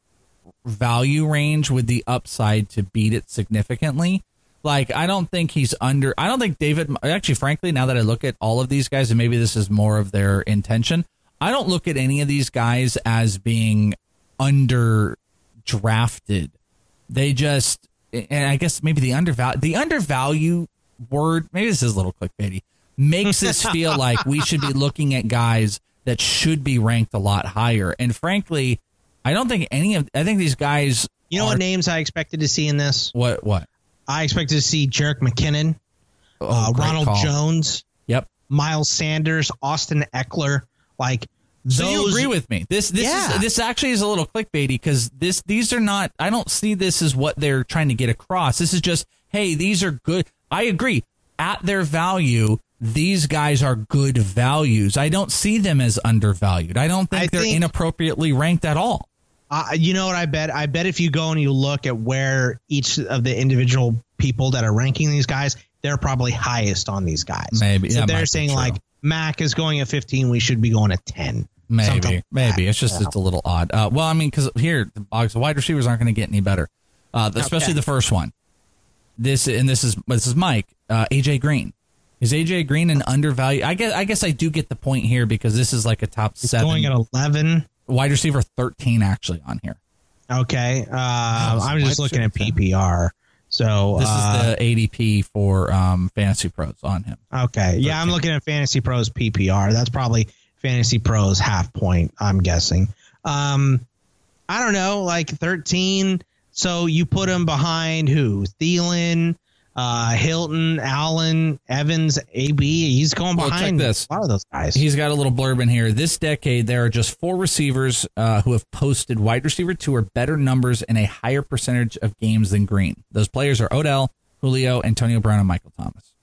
value range with the upside to beat it significantly. Like, I don't think he's under, I don't think David, actually, frankly, now that I look at all of these guys, and maybe this is more of their intention, I don't look at any of these guys as being under drafted. They just, and I guess maybe the undervalue, the undervalue word, maybe this is a little clickbaity, makes us feel like we should be looking at guys that should be ranked a lot higher. And frankly, I don't think any of, I think these guys. You know are, what names I expected to see in this? What, what? I expected to see Jerick McKinnon, oh, uh, Ronald call. Jones. Yep. Miles Sanders, Austin Eckler. Like, so those, you agree with me? This, this, yeah. is, this actually is a little clickbaity because this, these are not, I don't see this as what they're trying to get across. This is just, hey, these are good. I agree. At their value, these guys are good values. I don't see them as undervalued. I don't think I they're think, inappropriately ranked at all. Uh, you know what I bet? I bet if you go and you look at where each of the individual people that are ranking these guys, they're probably highest on these guys. Maybe. So they're saying like Mac is going at fifteen. We should be going at ten. Maybe. Like maybe. That. It's just, yeah. It's a little odd. Uh, well, I mean, because here, the wide receivers aren't going to get any better, uh, especially okay. the first one. This, and this is, this is Mike, uh, A J Green. Is A J Green an undervalued? I guess I guess I do get the point here because this is like a top He's seven. Going at eleven. Wide receiver thirteen actually on here. Okay. Uh, I'm just looking at P P R. So this uh, is the A D P for um, Fantasy Pros on him. Okay. thirteen. Yeah, I'm looking at Fantasy Pros P P R. That's probably Fantasy Pros half point, I'm guessing. Um, I don't know, like thirteen. So you put him behind who? Thielen, uh, Hilton, Allen, Evans, A B. He's going behind well, this. a lot of those guys. He's got a little blurb in here. This decade, there are just four receivers uh, who have posted wide receiver two or better numbers in a higher percentage of games than Green. Those players are Odell, Julio, Antonio Brown, and Michael Thomas.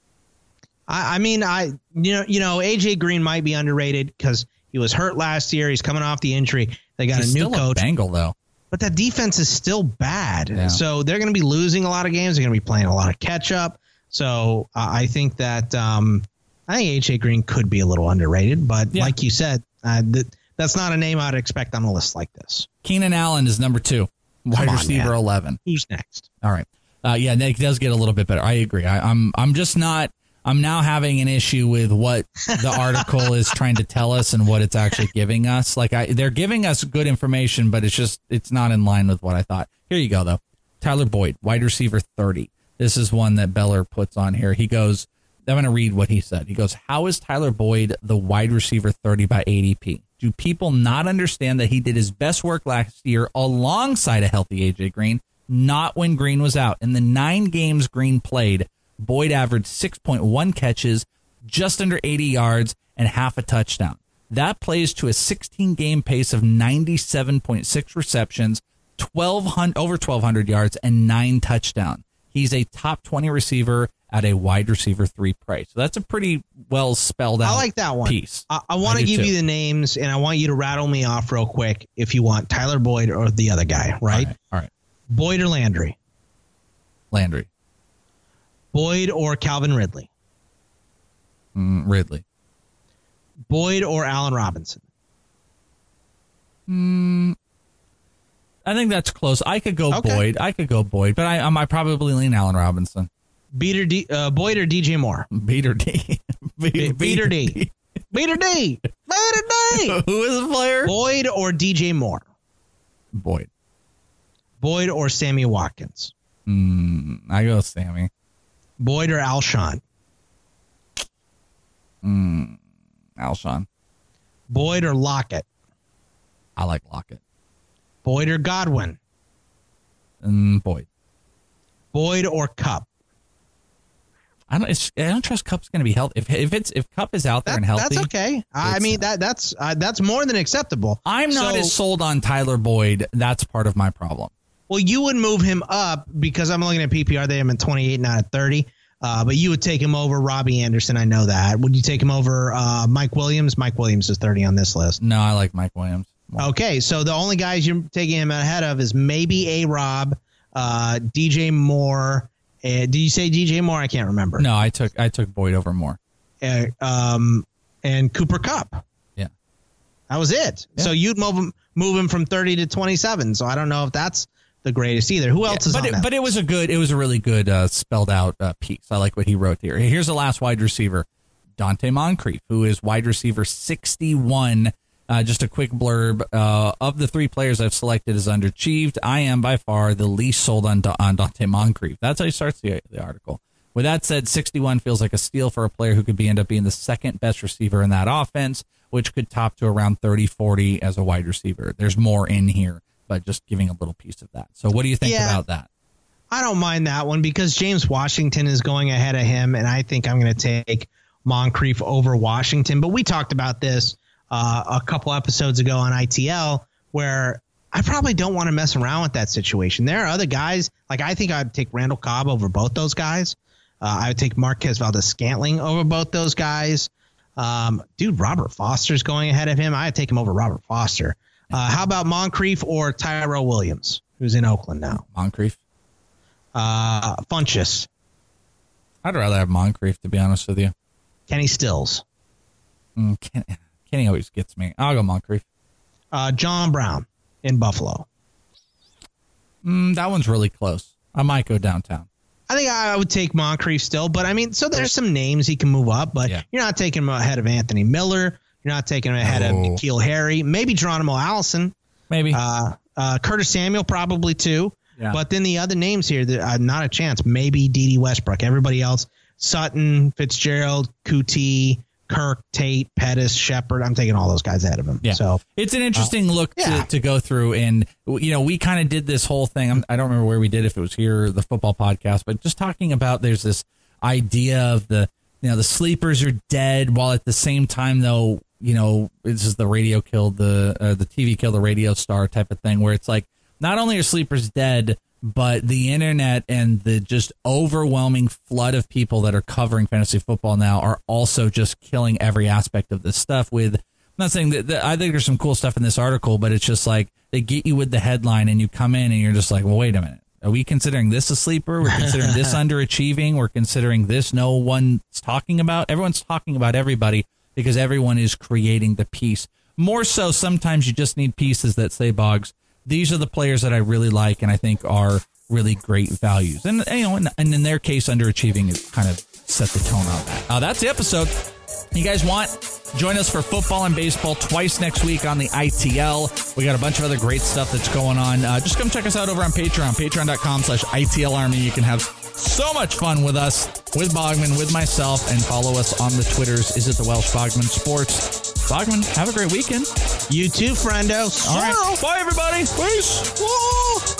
I, I mean, I you know, you know, A J Green might be underrated because he was hurt last year. He's coming off the injury. They got He's a new still coach. A Bengal, though. But that defense is still bad. Yeah. So they're going to be losing a lot of games. They're going to be playing a lot of catch up. So uh, I think that um, I think A J Green could be a little underrated. But yeah. like you said, uh, th- that's not a name I'd expect on a list like this. Keenan Allen is number two, wide receiver man. eleven. Who's next? All right. Uh, yeah, that does get a little bit better. I agree. I, I'm I'm just not. I'm now having an issue with what the article is trying to tell us and what it's actually giving us. Like I, they're giving us good information, but it's just it's not in line with what I thought. Here you go, though. Tyler Boyd, wide receiver thirty. This is one that Beller puts on here. He goes, I'm going to read what he said. He goes, how is Tyler Boyd the wide receiver thirty by A D P? Do people not understand that he did his best work last year alongside a healthy A J Green, not when Green was out? In the nine games Green played, Boyd averaged six point one catches, just under eighty yards, and half a touchdown. That plays to a sixteen-game pace of ninety-seven point six receptions, twelve hundred, over twelve hundred yards, and nine touchdowns. He's a top twenty receiver at a wide receiver three price. So that's a pretty well spelled out I like that one. piece. I, I want to give too. you the names, and I want you to rattle me off real quick if you want Tyler Boyd or the other guy, right? All right. All right. Boyd or Landry? Landry. Boyd or Calvin Ridley? Mm, Ridley. Boyd or Allen Robinson? Mm, I think that's close. I could go okay. Boyd. I could go Boyd, but I, I might probably lean Allen Robinson. Beater D, uh, Boyd or D J Moore? Beater D. Be- Beater D. Beater D. Beater D. Who is the player? Boyd or D J Moore? Boyd. Boyd or Sammy Watkins? Mm, I go Sammy. Boyd or Alshon? Mm, Alshon. Boyd or Lockett? I like Lockett. Boyd or Godwin? Mm, Boyd. Boyd or Cup? I don't. It's, I don't trust Cup's going to be healthy. If if it's if Cup is out there that, and healthy, that's okay. I mean that that's uh, that's more than acceptable. I'm not so, as sold on Tyler Boyd. That's part of my problem. Well, you would move him up because I'm looking at P P R. They have him at twenty-eight, not at thirty. Uh, but you would take him over Robbie Anderson. I know that. Would you take him over uh, Mike Williams? Mike Williams is thirty on this list. No, I like Mike Williams more. Okay, so the only guys you're taking him ahead of is maybe A-Rob, uh, D J Moore. Uh, did you say D J Moore? I can't remember. No, I took I took Boyd over Moore. Uh, um, and Cooper Kupp. Yeah, that was it. Yeah. So you'd move him move him from thirty to twenty-seven. So I don't know if that's the greatest either. Who else yeah, is but on it, that? But it was a good, it was a really good uh, spelled out uh, piece. I like what he wrote here. Here's the last wide receiver, Dante Moncrief, who is wide receiver sixty-one. Uh, just a quick blurb. Uh, of the three players I've selected as underachieved, I am by far the least sold on, on Dante Moncrief. That's how he starts the, the article. With that said, sixty-one feels like a steal for a player who could be end up being the second best receiver in that offense, which could top to around thirty forty as a wide receiver. There's more in here, but just giving a little piece of that. So what do you think yeah, about that? I don't mind that one because James Washington is going ahead of him, and I think I'm going to take Moncrief over Washington. But we talked about this uh, a couple episodes ago on I T L where I probably don't want to mess around with that situation. There are other guys, like I think I'd take Randall Cobb over both those guys. Uh, I would take Marquez Valdes-Scantling over both those guys. Um, dude, Robert Foster's going ahead of him. I'd take him over Robert Foster. Uh, how about Moncrief or Tyrell Williams, who's in Oakland now? Moncrief. Uh, Funchess. I'd rather have Moncrief, to be honest with you. Kenny Stills. Mm, Kenny, Kenny always gets me. I'll go Moncrief. Uh, John Brown in Buffalo. Mm, that one's really close. I might go downtown. I think I would take Moncrief still, but I mean, so there's some names he can move up, but yeah. You're not taking him ahead of Anthony Miller. You're not taking him ahead no. of N'Keal Harry. Maybe Geronimo Allison. Maybe. Uh, uh, Curtis Samuel probably too. Yeah. But then the other names here, uh, not a chance. Maybe D D Westbrook. Everybody else, Sutton, Fitzgerald, Kuti, Kirk, Tate, Pettis, Shepard. I'm taking all those guys ahead of him. Yeah. So it's an interesting uh, look to, yeah. to go through. And, you know, we kind of did this whole thing. I'm, I don't remember where we did, if it was here or the football podcast, but just talking about there's this idea of the, you know, the sleepers are dead, while at the same time, though, you know, this is the radio killed the, uh, the T V killed the radio star type of thing, where it's like, not only are sleepers dead, but the internet and the just overwhelming flood of people that are covering fantasy football now are also just killing every aspect of this stuff. With, I'm not saying that, that I think there's some cool stuff in this article, but it's just like they get you with the headline and you come in and you're just like, well, wait a minute. Are we considering this a sleeper? We're considering this underachieving. We're considering this no one's talking about. Everyone's talking about everybody because everyone is creating the piece. More so, sometimes you just need pieces that say, Boggs, these are the players that I really like and I think are really great values. And, you know, and, and in their case, underachieving is kind of set the tone on that. Uh, that's the episode. You guys want? Join us for football and baseball twice next week on the I T L. We got a bunch of other great stuff that's going on. Uh, just come check us out over on Patreon, patreon.com slash ITL Army. You can have so much fun with us, with Bogman, with myself, and follow us on the Twitters. Is it the Welsh Bogman Sports? Bogman, have a great weekend. You too, friendo. All right. Bye, everybody. Peace. Whoa.